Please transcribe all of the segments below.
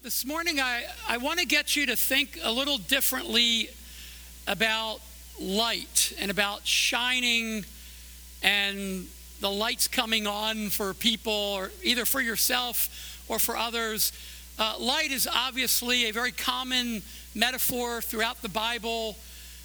This morning, I want to get you to think a little differently about light and about shining and the lights coming on for people, or either for yourself or for others. Light is obviously a very common metaphor throughout the Bible.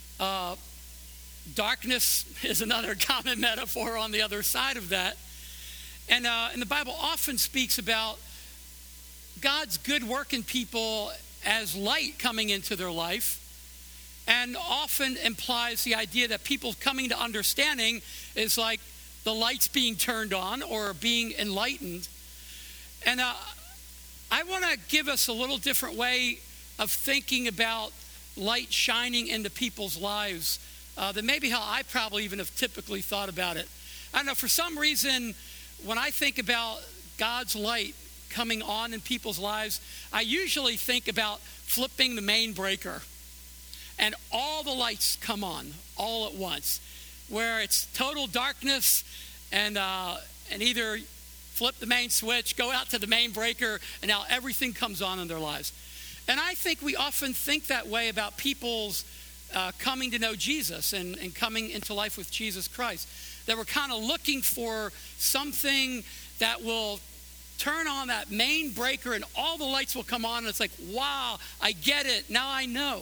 Darkness is another common metaphor on the other side of that. And the Bible often speaks about God's good work in people as light coming into their life, and often implies the idea that people coming to understanding is like the lights being turned on or being enlightened. And I want to give us a little different way of thinking about light shining into people's lives than maybe how I probably even have typically thought about it. I don't know, for some reason, when I think about God's light coming on in people's lives, I usually think about flipping the main breaker and all the lights come on all at once, where it's total darkness, and either flip the main switch, go out to the main breaker, and now everything comes on in their lives. And I think we often think that way about people's coming to know Jesus and coming into life with Jesus Christ, that we're kind of looking for something that will turn on that main breaker and all the lights will come on, and it's like, wow, I get it, now I know.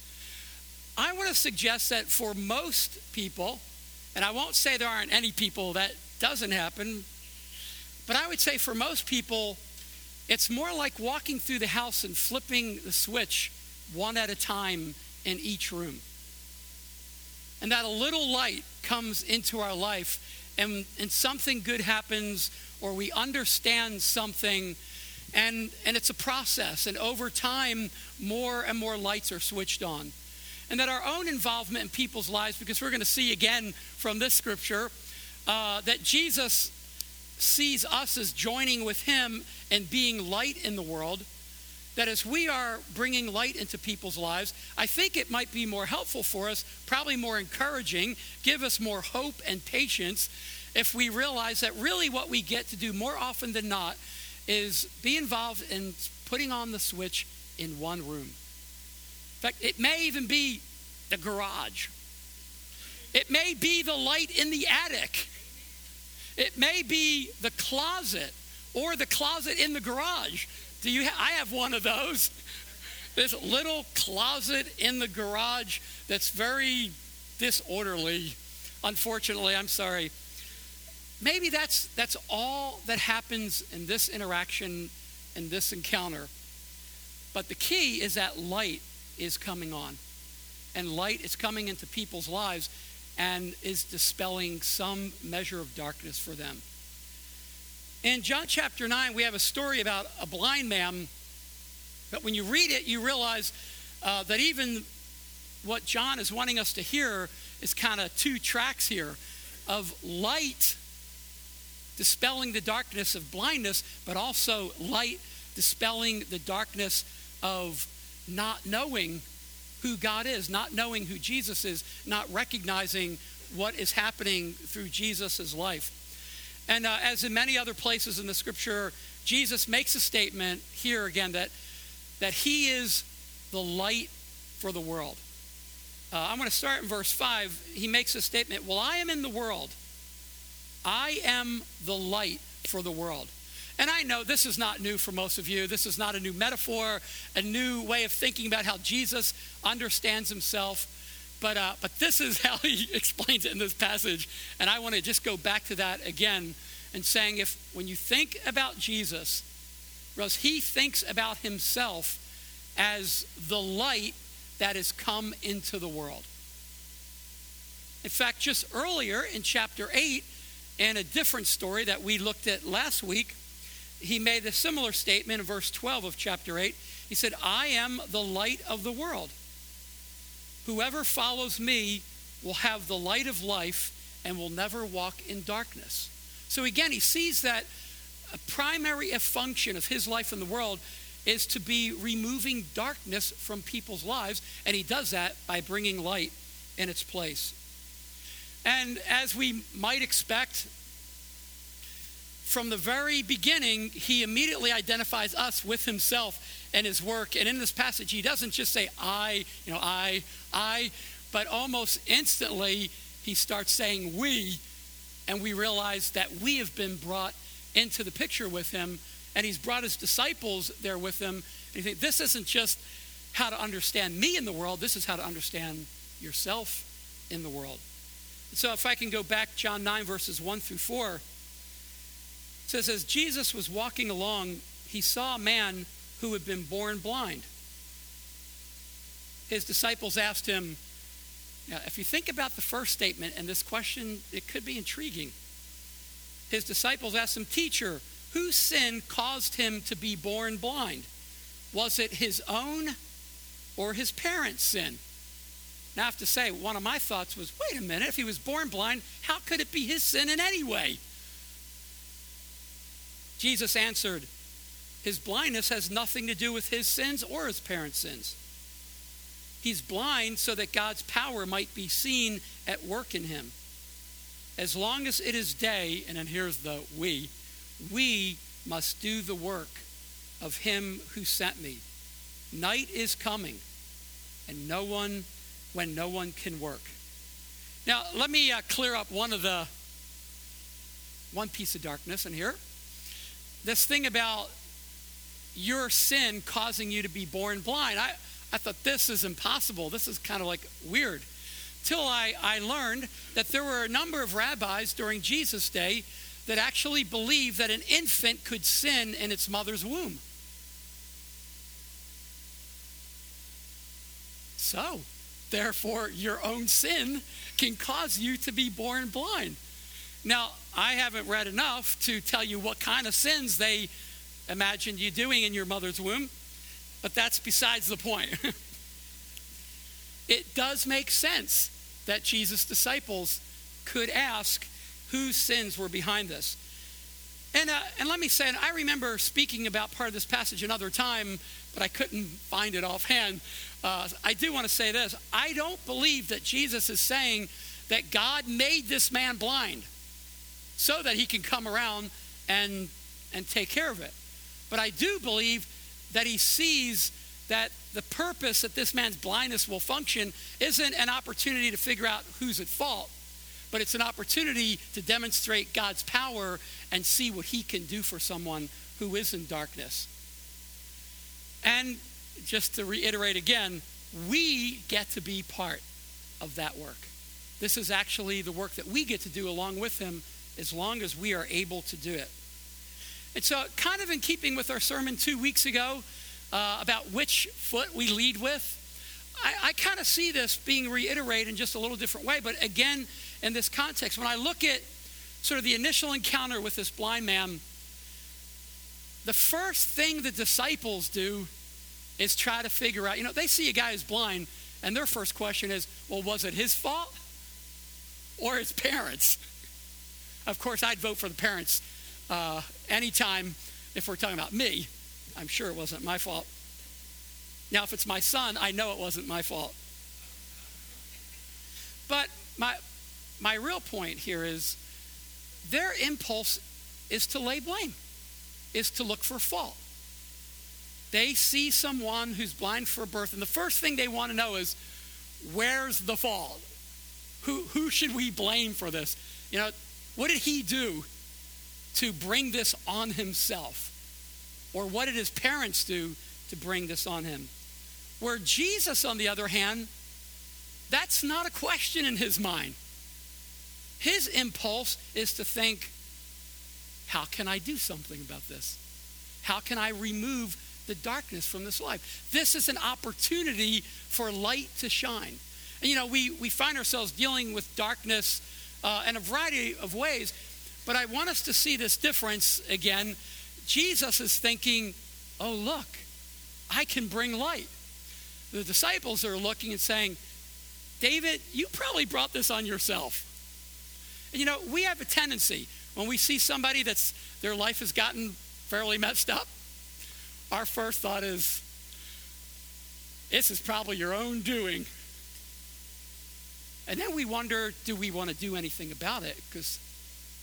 I want to suggest that for most people, and I won't say there aren't any people that doesn't happen, but I would say for most people, it's more like walking through the house and flipping the switch one at a time in each room. And that a little light comes into our life, and something good happens, or we understand something, and it's a process. And over time, more and more lights are switched on. And that our own involvement in people's lives, because we're going to see again from this scripture, that Jesus sees us as joining with him and being light in the world, that as we are bringing light into people's lives, I think it might be more helpful for us, probably more encouraging, give us more hope and patience, if we realize that really what we get to do more often than not is be involved in putting on the switch in one room. In fact, it may even be the garage. It may be the light in the attic. It may be the closet, or the closet in the garage. I have one of those. This little closet in the garage that's very disorderly. Unfortunately, I'm sorry. Maybe that's all that happens in this interaction, in this encounter. But the key is that light is coming on. And light is coming into people's lives and is dispelling some measure of darkness for them. In John chapter 9, we have a story about a blind man. But when you read it, you realize that even what John is wanting us to hear is kind of two tracks here of light dispelling the darkness of blindness, but also light dispelling the darkness of not knowing who God is, not knowing who Jesus is, not recognizing what is happening through Jesus' life. And as in many other places in the scripture, Jesus makes a statement here again that he is the light for the world. I'm going to start in verse 5. He makes a statement, well, I am in the world. I am the light for the world. And I know this is not new for most of you. This is not a new metaphor, a new way of thinking about how Jesus understands himself. But this is how he explains it in this passage. And I want to just go back to that again and saying, when you think about Jesus, Rose, he thinks about himself as the light that has come into the world. In fact, just earlier in chapter 8, in a different story that we looked at last week, he made a similar statement in verse 12 of chapter 8. He said, I am the light of the world. Whoever follows me will have the light of life and will never walk in darkness. So again, he sees that a primary function of his life in the world is to be removing darkness from people's lives, and he does that by bringing light in its place. And as we might expect, from the very beginning, he immediately identifies us with himself and his work. And in this passage, he doesn't just say, I, but almost instantly, he starts saying we, and we realize that we have been brought into the picture with him, and he's brought his disciples there with him. And you think, this isn't just how to understand me in the world, this is how to understand yourself in the world. So if I can go back, John 9, verses 1 through 4, it says, as Jesus was walking along, he saw a man who had been born blind. His disciples asked him, now, if you think about the first statement and this question, it could be intriguing. His disciples asked him, teacher, whose sin caused him to be born blind? Was it his own or his parents' sin? Now I have to say, one of my thoughts was, wait a minute, if he was born blind, how could it be his sin in any way? Jesus answered, his blindness has nothing to do with his sins or his parents' sins. He's blind so that God's power might be seen at work in him. As long as it is day, and then here's the we must do the work of him who sent me. Night is coming, and when no one can work. Now, let me clear up one piece of darkness in here. This thing about your sin causing you to be born blind. I thought this is impossible. This is kind of like weird. Till I learned that there were a number of rabbis during Jesus' day that actually believed that an infant could sin in its mother's womb. So, therefore, your own sin can cause you to be born blind. Now, I haven't read enough to tell you what kind of sins they imagined you doing in your mother's womb, but that's besides the point. It does make sense that Jesus' disciples could ask whose sins were behind this. And let me say, and I remember speaking about part of this passage another time, but I couldn't find it offhand. I do want to say this. I don't believe that Jesus is saying that God made this man blind so that he can come around and take care of it. But I do believe that he sees that the purpose that this man's blindness will function isn't an opportunity to figure out who's at fault, but it's an opportunity to demonstrate God's power and see what he can do for someone who is in darkness. And just to reiterate again, we get to be part of that work. This is actually the work that we get to do along with him as long as we are able to do it. And so kind of in keeping with our sermon 2 weeks ago about which foot we lead with, I kind of see this being reiterated in just a little different way. But again, in this context, when I look at sort of the initial encounter with this blind man, the first thing the disciples do is try to figure out, they see a guy who's blind, and their first question is, well, was it his fault or his parents? Of course, I'd vote for the parents anytime if we're talking about me. I'm sure it wasn't my fault. Now, if it's my son, I know it wasn't my fault. But my real point here is their impulse is to lay blame, is to look for fault. They see someone who's blind for birth, and the first thing they want to know is, where's the fault? Who should we blame for this? What did he do to bring this on himself? Or what did his parents do to bring this on him? Where Jesus, on the other hand, that's not a question in his mind. His impulse is to think, how can I do something about this? How can I remove the darkness from this life? This is an opportunity for light to shine. And we find ourselves dealing with darkness in a variety of ways, but I want us to see this difference again. Jesus is thinking, oh, look, I can bring light. The disciples are looking and saying, David, you probably brought this on yourself. And we have a tendency, when we see somebody their life has gotten fairly messed up, our first thought is, this is probably your own doing. And then we wonder, do we want to do anything about it? Because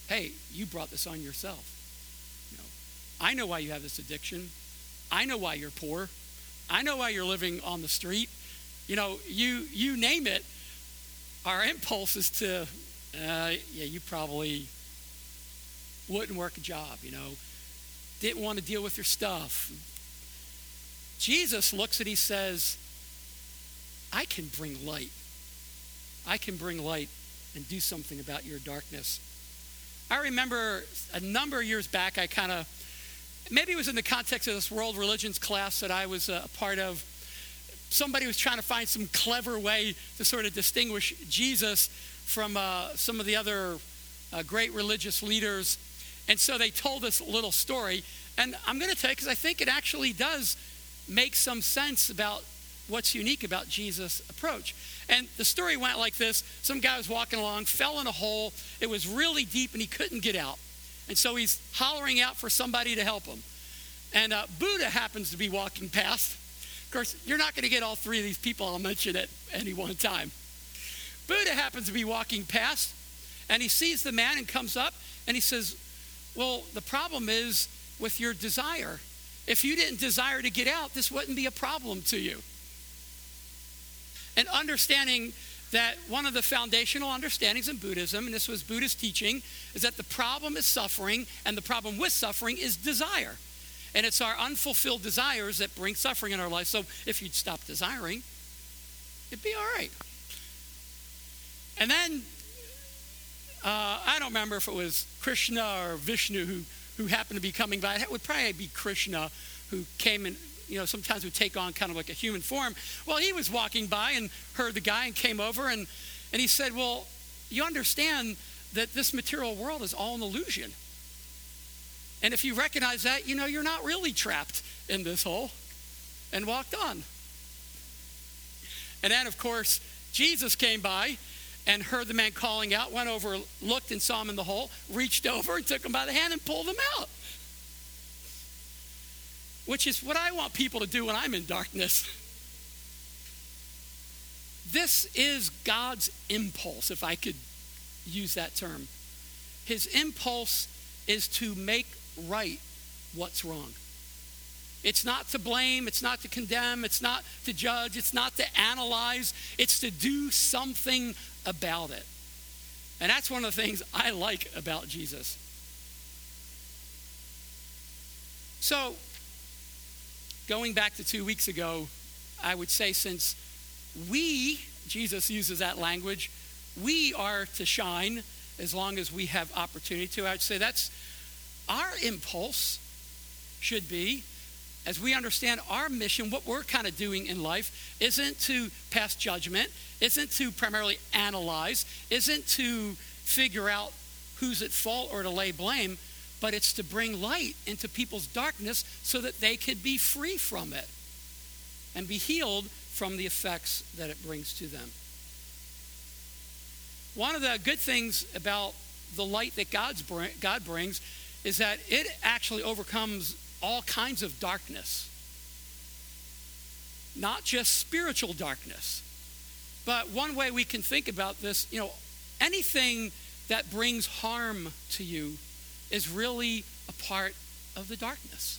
hey, you brought this on yourself. You know, I know why you have this addiction. I know why you're poor. I know why you're living on the street. You know, you name it. Our impulse is to, you probably wouldn't work a job, didn't want to deal with your stuff. Jesus looks at, he says, I can bring light. I can bring light and do something about your darkness. I remember a number of years back, maybe it was in the context of this world religions class that I was a part of. Somebody was trying to find some clever way to sort of distinguish Jesus from some of the other great religious leaders. And so they told this little story. And I'm going to tell you, because I think it actually does make some sense about what's unique about Jesus' approach. And the story went like this. Some guy was walking along, fell in a hole. It was really deep, and he couldn't get out. And so he's hollering out for somebody to help him. And Buddha happens to be walking past. Of course, you're not going to get all three of these people I'll mention at any one time. Buddha happens to be walking past, and he sees the man and comes up, and he says, well, the problem is with your desire. If you didn't desire to get out, this wouldn't be a problem to you. And understanding that one of the foundational understandings in Buddhism, and this was Buddhist teaching, is that the problem is suffering, and the problem with suffering is desire. And it's our unfulfilled desires that bring suffering in our life. So if you'd stop desiring, it'd be all right. And then, I don't remember if it was Krishna or Vishnu who happened to be coming by. It would probably be Krishna who came and, sometimes would take on kind of like a human form. Well, he was walking by and heard the guy and came over and he said, well, you understand that this material world is all an illusion. And if you recognize that, you're not really trapped in this hole, and walked on. And then, of course, Jesus came by and heard the man calling out, went over, looked and saw him in the hole, reached over and took him by the hand and pulled him out. Which is what I want people to do when I'm in darkness. This is God's impulse, if I could use that term. His impulse is to make right what's wrong. It's not to blame, it's not to condemn, it's not to judge, it's not to analyze, it's to do something about it. And that's one of the things I like about Jesus. So, going back to 2 weeks ago, I would say since Jesus uses that language, we are to shine as long as we have opportunity to. I would say that's our impulse should be, as we understand our mission, what we're kind of doing in life isn't to pass judgment, isn't to primarily analyze, isn't to figure out who's at fault or to lay blame, but it's to bring light into people's darkness so that they could be free from it and be healed from the effects that it brings to them. One of the good things about the light that God brings is that it actually overcomes all kinds of darkness. Not just spiritual darkness. But one way we can think about this, anything that brings harm to you is really a part of the darkness.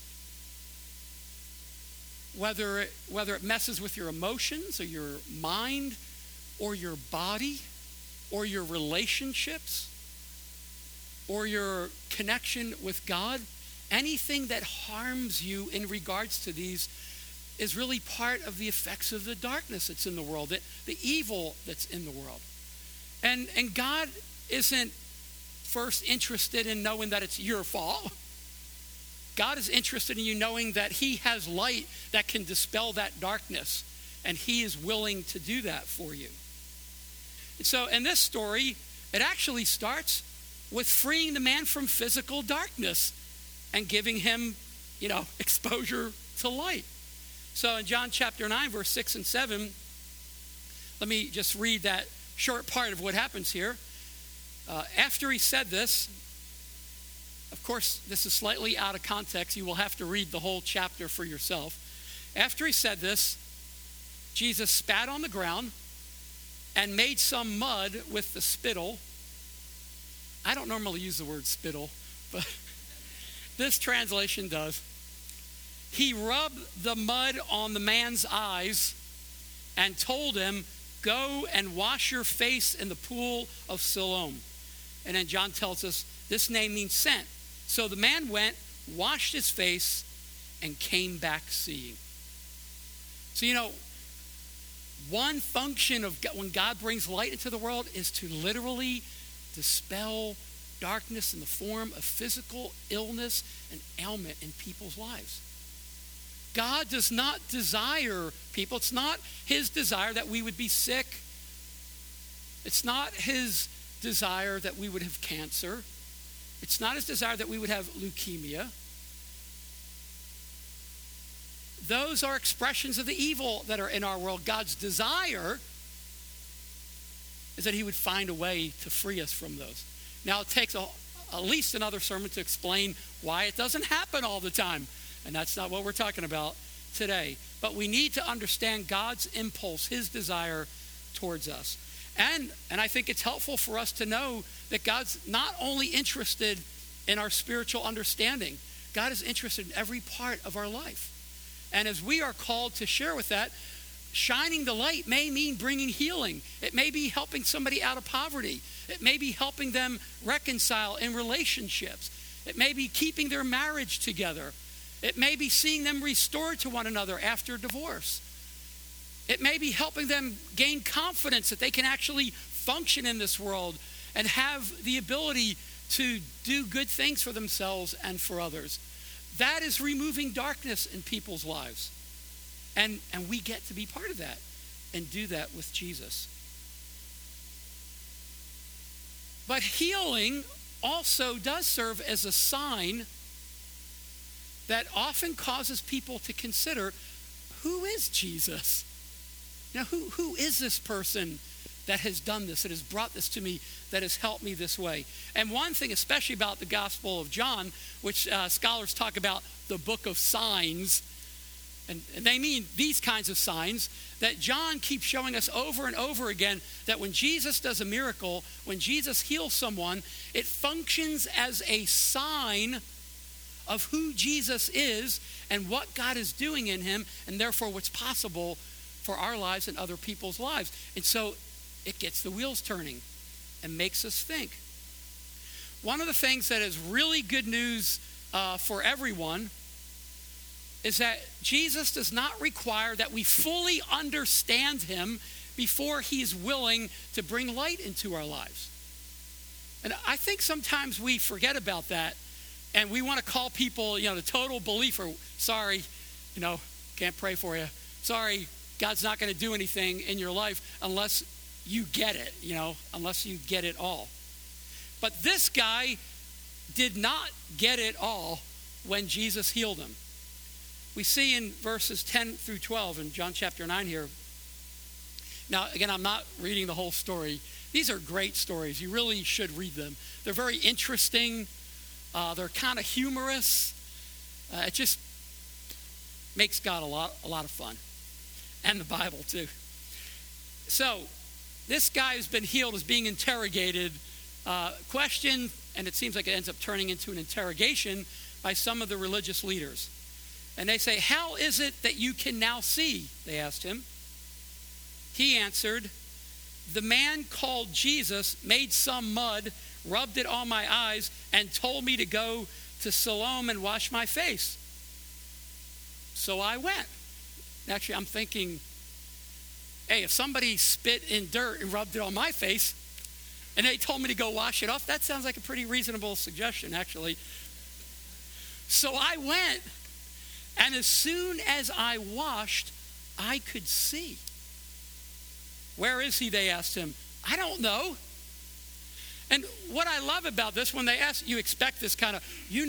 Whether it messes with your emotions or your mind or your body or your relationships or your connection with God, anything that harms you in regards to these is really part of the effects of the darkness that's in the world, the evil that's in the world. And God isn't first interested in knowing that it's your fault. God is interested in you knowing that he has light that can dispel that darkness, and he is willing to do that for you. And so in this story, it actually starts with freeing the man from physical darkness and giving him, exposure to light. So in John chapter 9, verse 6 and 7, let me just read that short part of what happens here. After he said this, of course, this is slightly out of context. You will have to read the whole chapter for yourself. After he said this, Jesus spat on the ground and made some mud with the spittle I don't normally use the word spittle, but this translation does. He rubbed the mud on the man's eyes and told him, go and wash your face in the pool of Siloam. And then John tells us this name means sent. So the man went, washed his face, and came back seeing. So, one function of when God brings light into the world is to literally dispel darkness in the form of physical illness and ailment in people's lives. God does not desire people. It's not his desire that we would be sick. It's not his desire that we would have cancer. It's not his desire that we would have leukemia. Those are expressions of the evil that are in our world. God's desire is that he would find a way to free us from those. Now, it takes at least another sermon to explain why it doesn't happen all the time. And that's not what we're talking about today. But we need to understand God's impulse, his desire towards us. And I think it's helpful for us to know that God's not only interested in our spiritual understanding, God is interested in every part of our life. And as we are called to share with that, shining the light may mean bringing healing. It may be helping somebody out of poverty. It may be helping them reconcile in relationships. It may be keeping their marriage together. It may be seeing them restored to one another after divorce. It may be helping them gain confidence that they can actually function in this world and have the ability to do good things for themselves and for others. That is removing darkness in people's lives. And we get to be part of that and do that with Jesus. But healing also does serve as a sign that often causes people to consider, who is Jesus? Who is this person that has done this, that has brought this to me, that has helped me this way? And one thing, especially about the Gospel of John, which scholars talk about the book of signs, and they mean these kinds of signs, that John keeps showing us over and over again that when Jesus does a miracle, when Jesus heals someone, it functions as a sign of who Jesus is and what God is doing in him, and therefore what's possible for our lives and other people's lives. And so it gets the wheels turning and makes us think. One of the things that is really good news for everyone is that Jesus does not require that we fully understand him before he's willing to bring light into our lives. And I think sometimes we forget about that, and we want to call people, the total believer. Sorry, can't pray for you. Sorry, God's not going to do anything in your life unless you get it, unless you get it all. But this guy did not get it all when Jesus healed him. We see in verses 10 through 12 in John chapter 9 here. Now, again, I'm not reading the whole story. These are great stories. You really should read them. They're very interesting. They're kind of humorous. It just makes God a lot of fun. And the Bible, too. So, this guy who's been healed is being interrogated, questioned, and it seems like it ends up turning into an interrogation by some of the religious leaders. And they say, "How is it that you can now see?" they asked him. He answered, "The man called Jesus made some mud, rubbed it on my eyes, and told me to go to Siloam and wash my face. So I went." Actually, I'm thinking, hey, if somebody spit in dirt and rubbed it on my face, and they told me to go wash it off, that sounds like a pretty reasonable suggestion, actually. So I went, and as soon as I washed, I could see. "Where is he?" they asked him. "I don't know." And what I love about this, when they ask, you expect this kind of,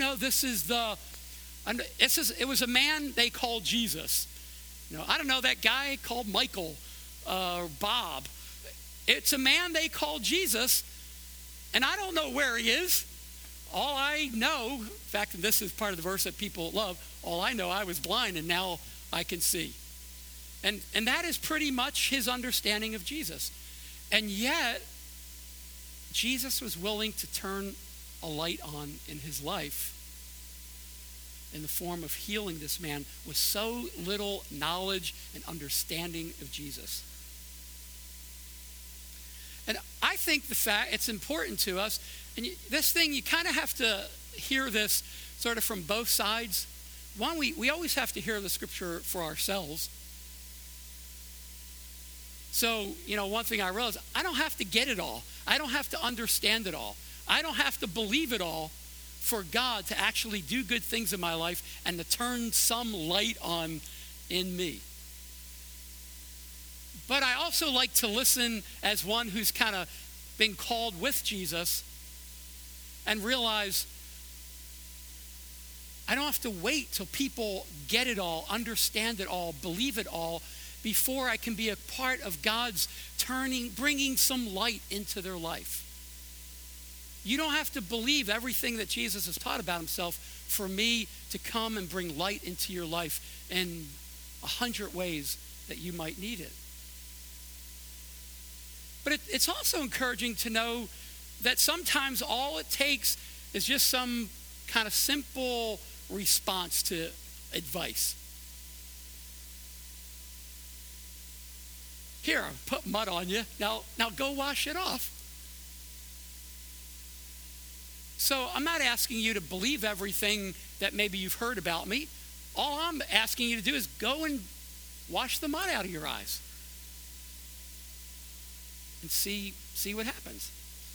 it was a man they called Jesus. I don't know, that guy called Michael or Bob. It's a man they called Jesus, and I don't know where he is. All I know, in fact, and this is part of the verse that people love, all I know, I was blind and now I can see. And that is pretty much his understanding of Jesus. And yet, Jesus was willing to turn a light on in his life in the form of healing this man with so little knowledge and understanding of Jesus. And I think the fact it's important to us, and this thing, you kind of have to hear this sort of from both sides. One, we always have to hear the scripture for ourselves. So, one thing I realized, I don't have to get it all. I don't have to understand it all. I don't have to believe it all for God to actually do good things in my life and to turn some light on in me. But I also like to listen as one who's kind of been called with Jesus and realize I don't have to wait till people get it all, understand it all, believe it all, before I can be a part of God's bringing some light into their life. You don't have to believe everything that Jesus has taught about himself for me to come and bring light into your life in 100 ways that you might need it. But it's also encouraging to know that sometimes all it takes is just some kind of simple response to advice. Here, I'll put mud on you. Now go wash it off. So I'm not asking you to believe everything that maybe you've heard about me. All I'm asking you to do is go and wash the mud out of your eyes and see what happens.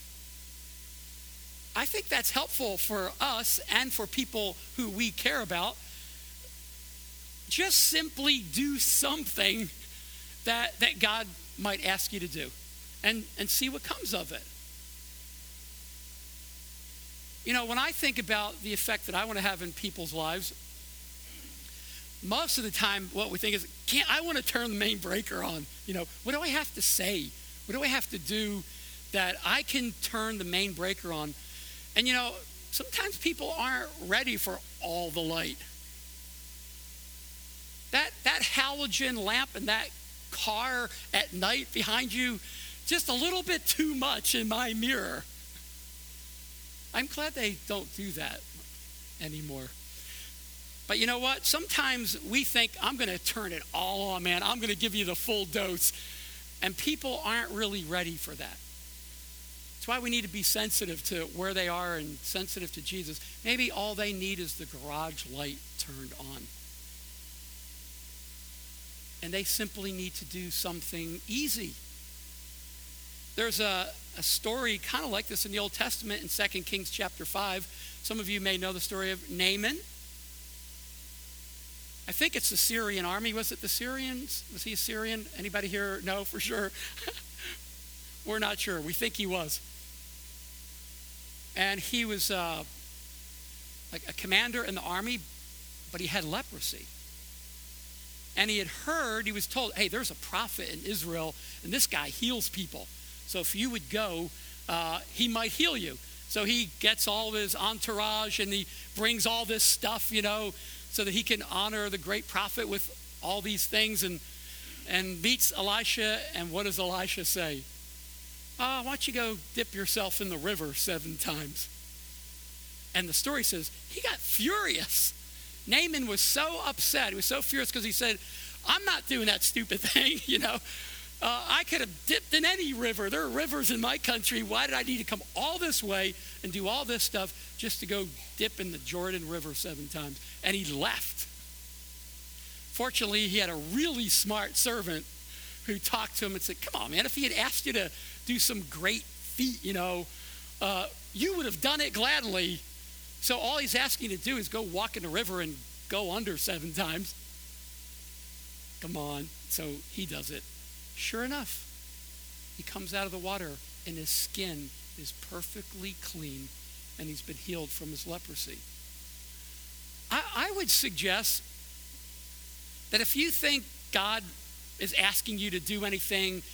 I think that's helpful for us and for people who we care about. Just simply do something that God might ask you to do and see what comes of it. When I think about the effect that I want to have in people's lives, most of the time what we think is, I want to turn the main breaker on. What do I have to say? What do I have to do that I can turn the main breaker on? And sometimes people aren't ready for all the light. That halogen lamp in that car at night behind you, just a little bit too much in my mirror. I'm glad they don't do that anymore. But you know what? Sometimes we think, I'm going to turn it all on, man. I'm going to give you the full dose. And people aren't really ready for that. That's why we need to be sensitive to where they are and sensitive to Jesus. Maybe all they need is the garage light turned on. And they simply need to do something easy. There's a story kind of like this in the Old Testament in 2 Kings chapter 5. Some of you may know the story of Naaman. I think it's the Syrian army. Was it the Syrians? Was he a Syrian? Anybody here know for sure? We're not sure. We think he was. And he was like a commander in the army, but he had leprosy. And he was told, hey, there's a prophet in Israel, and this guy heals people. So if you would go, he might heal you. So he gets all of his entourage, and he brings all this stuff, so that he can honor the great prophet with all these things, and meets Elisha. And what does Elisha say? Why don't you go dip yourself in the river 7 times? And the story says he got furious. Naaman was so upset. He was so furious because he said, I'm not doing that stupid thing, I could have dipped in any river. There are rivers in my country. Why did I need to come all this way and do all this stuff just to go dip in the Jordan River 7 times? And he left. Fortunately, he had a really smart servant who talked to him and said, come on, man, if he had asked you to do some great feat, you would have done it gladly. So all he's asking you to do is go walk in the river and go under 7 times. Come on. So he does it. Sure enough, he comes out of the water and his skin is perfectly clean and he's been healed from his leprosy. I would suggest that if you think God is asking you to do anything,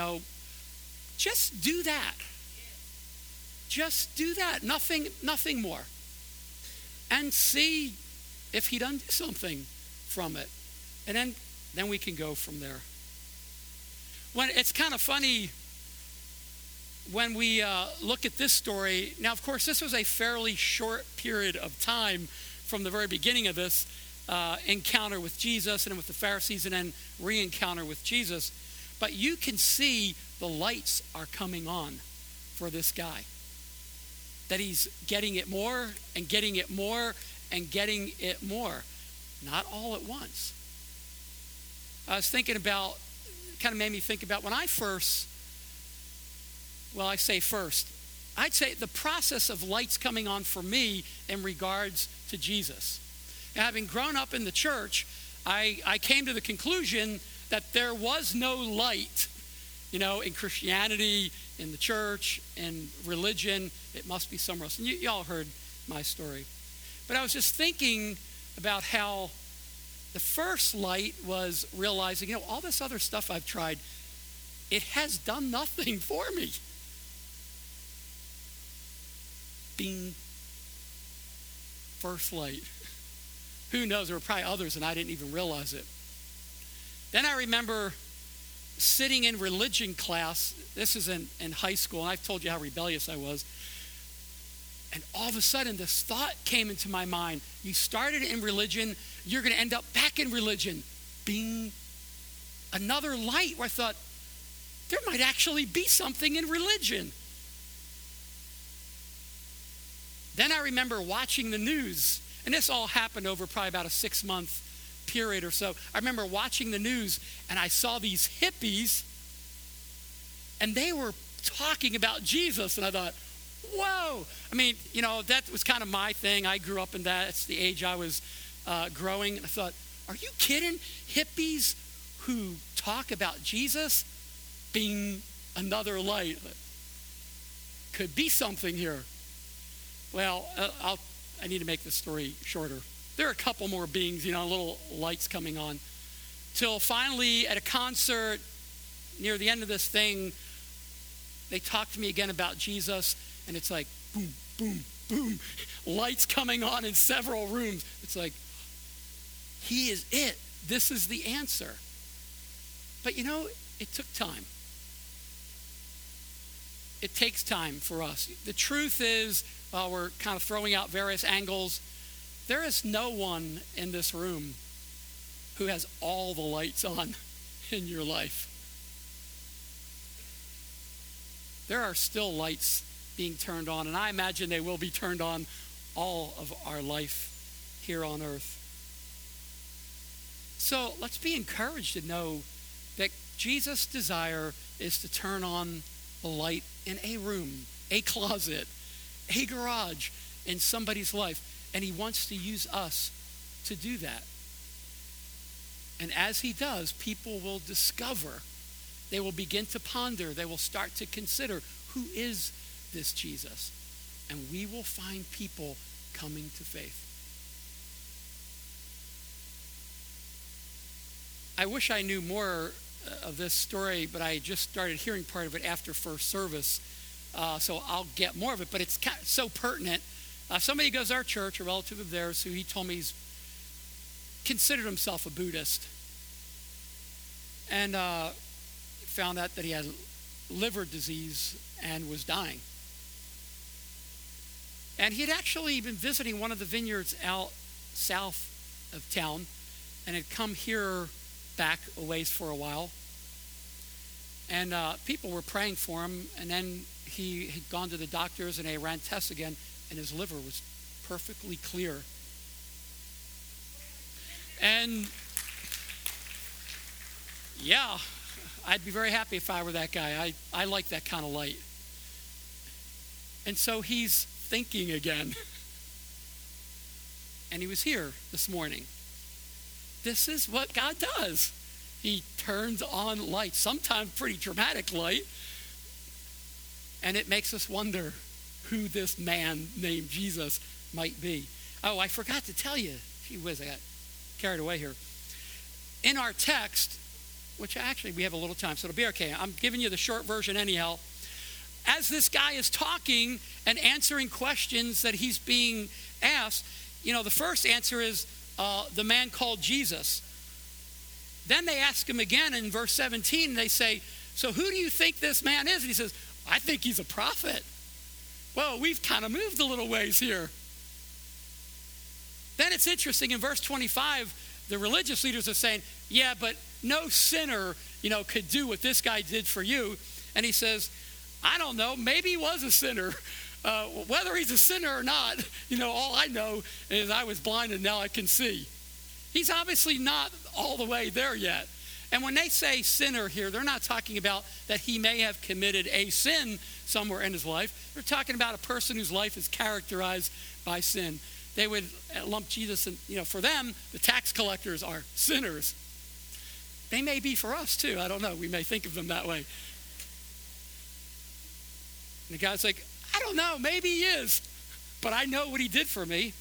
just do that. Just do that. Nothing more. And see if he doesn't do something from it. And then we can go from there. When it's kind of funny, when we look at this story, now, of course, this was a fairly short period of time from the very beginning of this encounter with Jesus and with the Pharisees and then re-encounter with Jesus. But you can see the lights are coming on for this guy. That he's getting it more and getting it more and getting it more. Not all at once. I was thinking about, kind of made me think about when I first, I'd say the process of lights coming on for me in regards to Jesus. And having grown up in the church, I came to the conclusion that there was no light, in Christianity, in the church, in religion. It must be somewhere else. And y'all heard my story. But I was just thinking about how the first light was realizing, all this other stuff I've tried, it has done nothing for me. Bing. First light. Who knows? There were probably others and I didn't even realize it. Then I remember sitting in religion class. This is in high school, and I've told you how rebellious I was. And all of a sudden, this thought came into my mind. You started in religion, you're going to end up back in religion. Bing. Another light where I thought, there might actually be something in religion. Then I remember watching the news, and this all happened over probably about a 6-month period or so. I remember watching the news, and I saw these hippies, and they were talking about Jesus, and I thought, whoa. I mean, that was kind of my thing. I grew up in that. It's the age I was growing. And I thought, are you kidding? Hippies who talk about Jesus? Bing, another light. Could be something here. Well, I need to make this story shorter. There are a couple more beings, little lights coming on. Till finally at a concert, near the end of this thing, they talked to me again about Jesus, and it's like boom, boom, boom, lights coming on in several rooms. It's like, he is it. This is the answer. But it took time. It takes time for us. The truth is, while we're kind of throwing out various angles, there is no one in this room who has all the lights on in your life. There are still lights being turned on, and I imagine they will be turned on all of our life here on earth. So let's be encouraged to know that Jesus' desire is to turn on the light in a room, a closet, a garage, in somebody's life. And he wants to use us to do that. And as he does, people will discover, they will begin to ponder, they will start to consider, who is this Jesus? And we will find people coming to faith. I wish I knew more of this story, but I just started hearing part of it after first service. So I'll get more of it, but it's so pertinent. Somebody goes to our church, a relative of theirs, who he told me he's considered himself a Buddhist. And found out that he had liver disease and was dying. And he had actually been visiting one of the vineyards out south of town and had come here back a ways for a while. And people were praying for him, and then he had gone to the doctors and they ran tests again, and his liver was perfectly clear. And yeah, I'd be very happy if I were that guy. I like that kind of light. And so he's thinking again. And he was here this morning. This is what God does. He turns on light, sometimes pretty dramatic light. And it makes us wonder who this man named Jesus might be. Oh, I forgot to tell you. Gee whiz, I got carried away here. In our text, which actually we have a little time, so it'll be okay. I'm giving you the short version anyhow. As this guy is talking and answering questions that he's being asked, the first answer is the man called Jesus. Then they ask him again in verse 17, they say, so who do you think this man is? And he says, I think he's a prophet. Well, we've kind of moved a little ways here. Then it's interesting, in verse 25, the religious leaders are saying, yeah, but no sinner, could do what this guy did for you. And he says, I don't know, maybe he was a sinner. Whether he's a sinner or not, all I know is I was blind and now I can see. He's obviously not all the way there yet. And when they say sinner here, they're not talking about that he may have committed a sin somewhere in his life. They're talking about a person whose life is characterized by sin. They would lump Jesus in, for them, the tax collectors are sinners. They may be for us too. I don't know. We may think of them that way. And the guy's like, I don't know. Maybe he is. But I know what he did for me.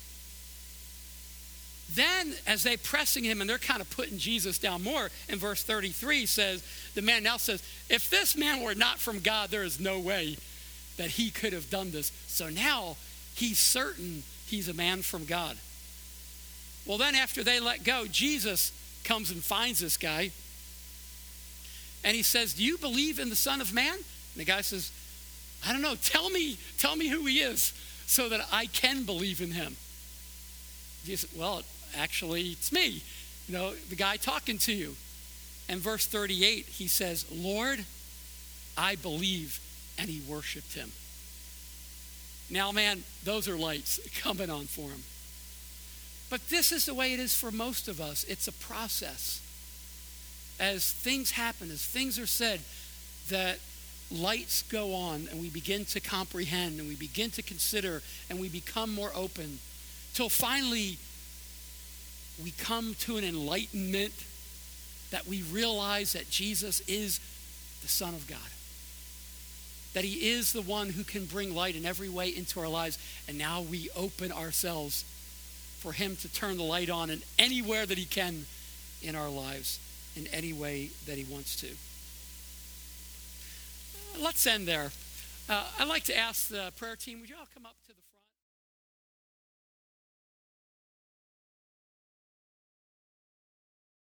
Then, as they're pressing him and they're kind of putting Jesus down more, in verse 33 says, the man now says, if this man were not from God, there is no way that he could have done this. So now he's certain he's a man from God. Well, then after they let go, Jesus comes and finds this guy. And he says, do you believe in the Son of Man? And the guy says, I don't know. Tell me who he is so that I can believe in him. Jesus, well, actually, it's me, the guy talking to you. And verse 38, he says, Lord, I believe, and he worshiped him. Now, man, those are lights coming on for him. But this is the way it is for most of us. It's a process. As things happen, as things are said, that lights go on and we begin to comprehend and we begin to consider and we become more open till finally we come to an enlightenment that we realize that Jesus is the Son of God. That he is the one who can bring light in every way into our lives. And now we open ourselves for him to turn the light on in anywhere that he can in our lives, in any way that he wants to. Let's end there. I'd like to ask the prayer team, would you all come up to the